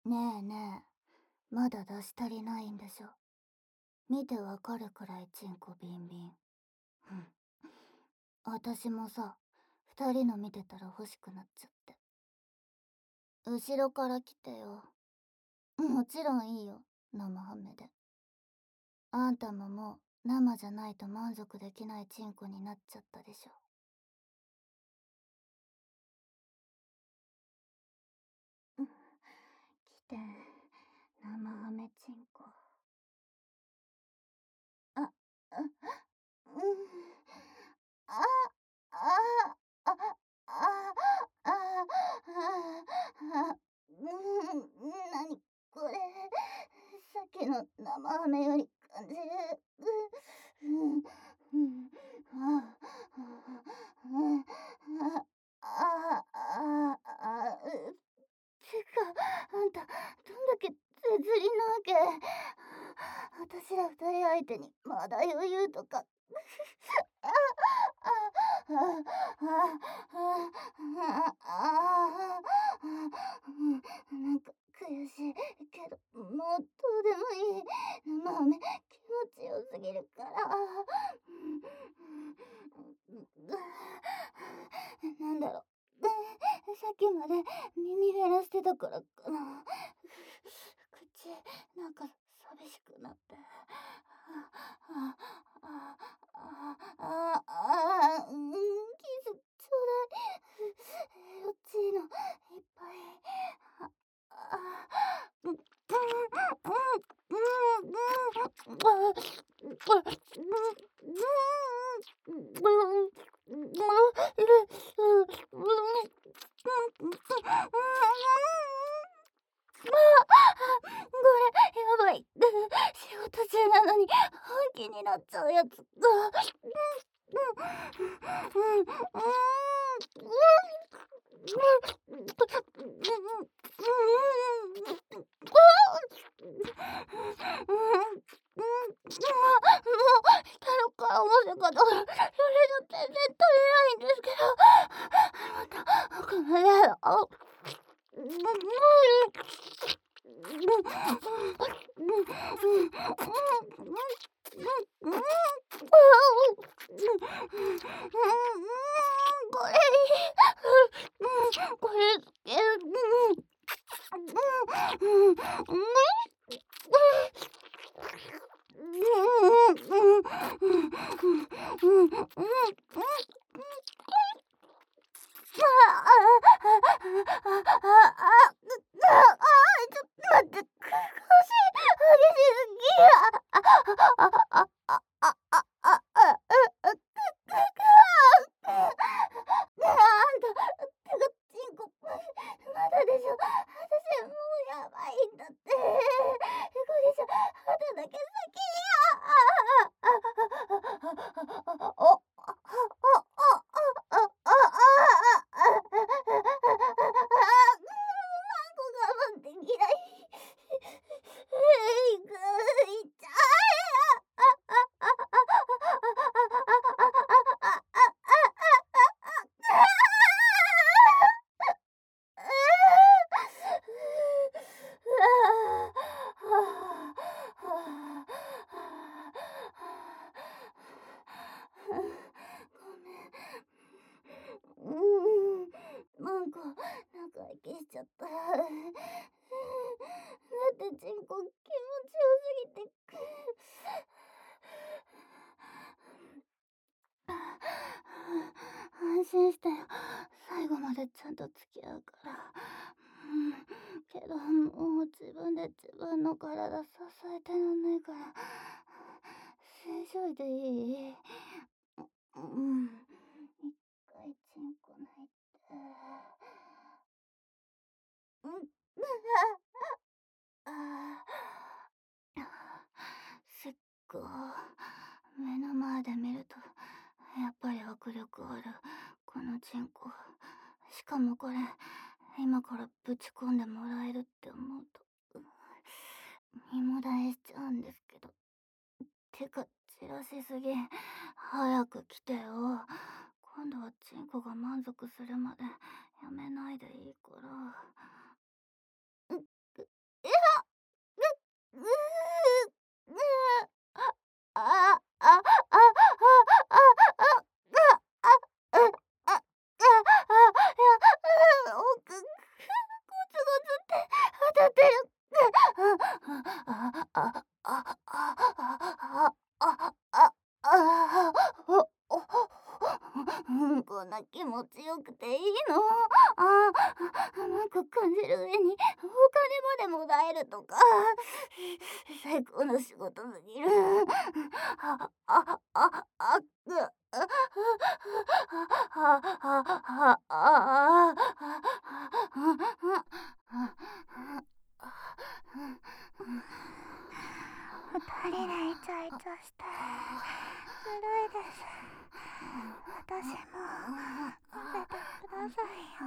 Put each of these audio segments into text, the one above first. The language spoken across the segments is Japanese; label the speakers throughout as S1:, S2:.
S1: ねえねえ、まだ出し足りないんでしょ。見てわかるくらいチンコビンビン。うん。私もさ、二人の見てたら欲しくなっちゃって。後ろから来てよ。もちろんいいよ、生ハメで。あんたももう生じゃないと満足できないチンコになっちゃったでしょ。うん、来て、生ハメチンコ。あ、うん、うん。あ、あ、あ、あ、あ、あ、あ、なにこれ。さっきの生飴より感じる。うん、うん、あ、あ、てか、あんた、どんだけ絶倫なわけ。私ら二人相手にまだ余裕とか。あ、あ、あ、なんか悔しいけど、もうどうでもいい。生飴気持ちよすぎるから。なんだろう。さっきまで耳減らしてたからかな。口、なんか寂しくなって。ああキスちょうだい。よっちのいっぱい。あ、あ、うん、うん、これやばい。仕事中なのに本気になっちゃうやつ。太郎から面白かったから、それじゃ全然足りないんですけど。また、この野郎。これいい。これつける。ちょっと待って、腰、激しすぎや。あんた、てか、チンコ、まだでしょ。私、もうやばいんだって。これじゃ、あんただけ先に。我慢できない。いっちゃごめん。長生きしちゃった。だってチンコ気持ちよすぎて。安心してよ。最後までちゃんと付き合うから。けどもう自分で自分の体支えてらんないから、正常位でいい？うん。一回チンコ泣いて。うん。あすっご目の前で見るとやっぱり迫力あるこのチンコ。しかもこれ今からぶち込んでもらえるって思うと身もだえしちゃうんですけど。てか散らしすぎ。早く来てよ。今度はチンコが満足するまでやめないでいいから。 当たってる。こんな気持ちよくていいの？なんか感じる上にお金までもらえるとか、最高の仕事すぎる。ああああぐあ
S2: 二人でイチャイチャしてずるいです。私も見せてくださいよ。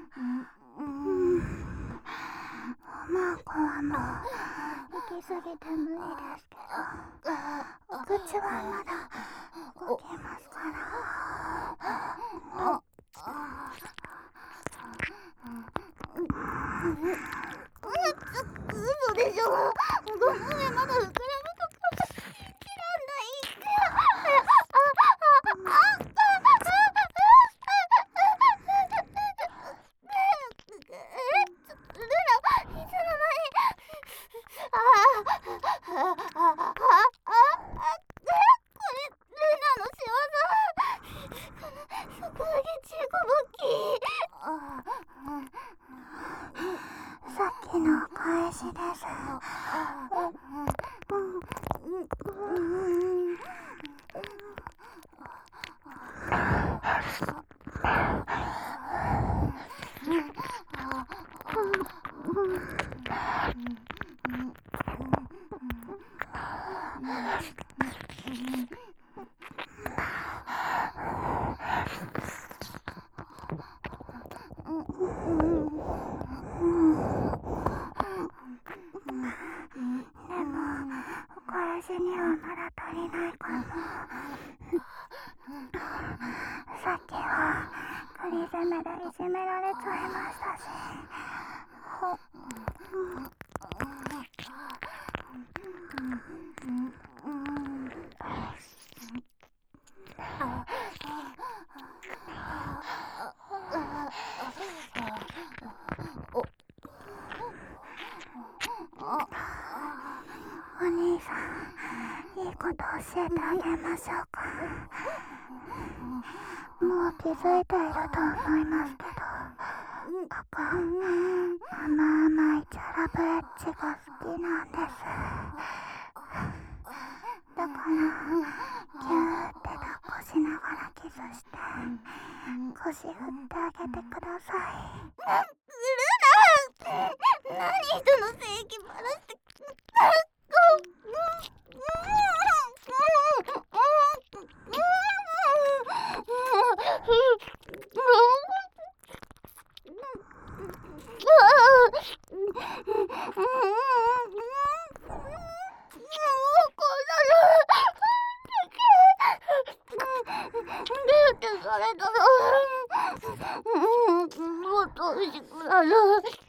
S2: マーコはもう行き過ぎて無理ですけど、お口はまだ動きますから。
S1: 嘘でしょ。この上まだ膨らむとか切らんないって。ルナ、いつの間に。これルナの仕業。そこだけチーコボッキー。
S2: さっきのお返しです。でもお返しにはまだ足りないかも。さっきは栗攻めでいじめられちゃいましたし。お兄さん、いいこと教えてあげましょうか。もう気づいていると思いますけど、僕、甘いチャラブレッジが好きなんです。だから、ギューって抱っこしながらキスして、腰振ってあげてください。
S1: ルナ、何人の性器ばらしてそれともっと美味しくなる。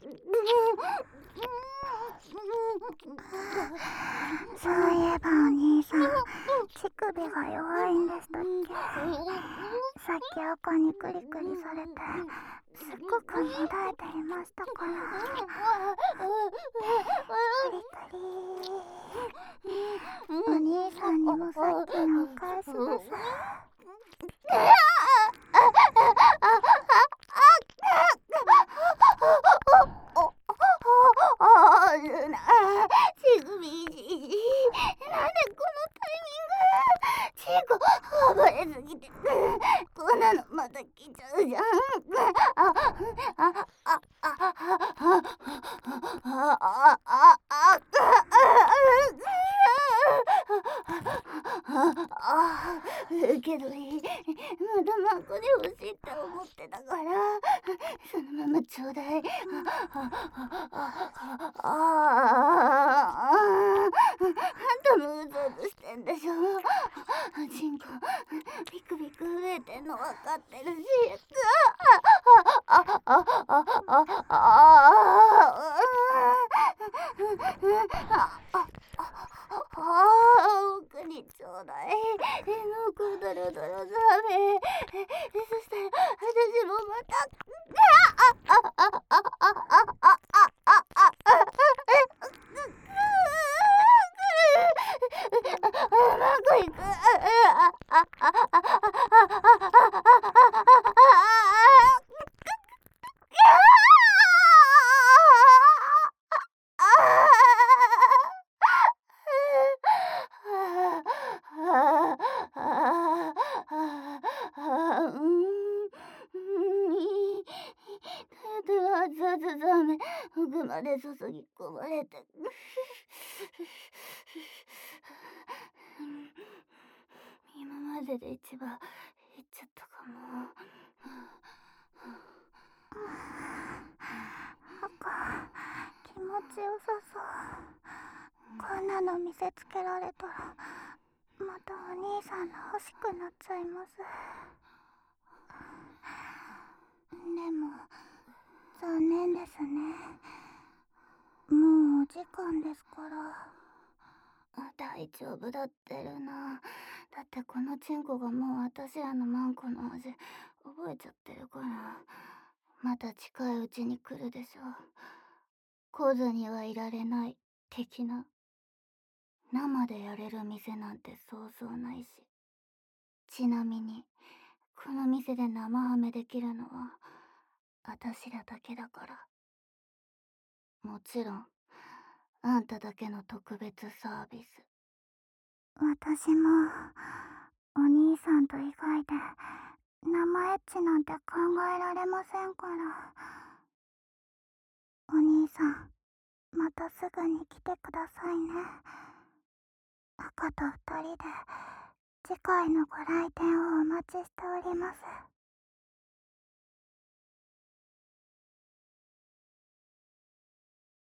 S2: そういえばお兄さん、乳首が弱いんでしたっけ。さっき赤にクリクリされてすっごくもだえていましたから。クリクリ。お兄さんにもさっきのお返しです。
S1: ルナ、乳首いじいじ。なんでこのタイミング。チーコ暴れすぎてこんなのまた来ちゃうじゃん。けどいい。まだマコで欲しいって思ってたからそのままちょうだい。あんたもうぞうとしてんでしょ。チンコビクビク震えてんの分かってるし。奥にちょドロドロザメ。そしたら私もまたうまくいく。ザメ奥まで注ぎ込まれて今までで一番いっちゃったかも。
S2: 気持ちよさそう。こんなの見せつけられたらまたお兄さんの欲しくなっちゃいます。でも残念ですね。もうお時間ですから。
S1: 大丈夫だってるな。だってこのチンコがもう私らのマンコの味覚えちゃってるから。また近いうちに来るでしょ。来ずにはいられない的な。生でやれる店なんてそうそうないし。ちなみにこの店で生ハメできるのは私らだけだから。もちろんあんただけの特別サービス。
S2: 私もお兄さんと以外で生エッチなんて考えられませんから。お兄さんまたすぐに来てくださいね。赤と二人で次回のご来店をお待ちしております。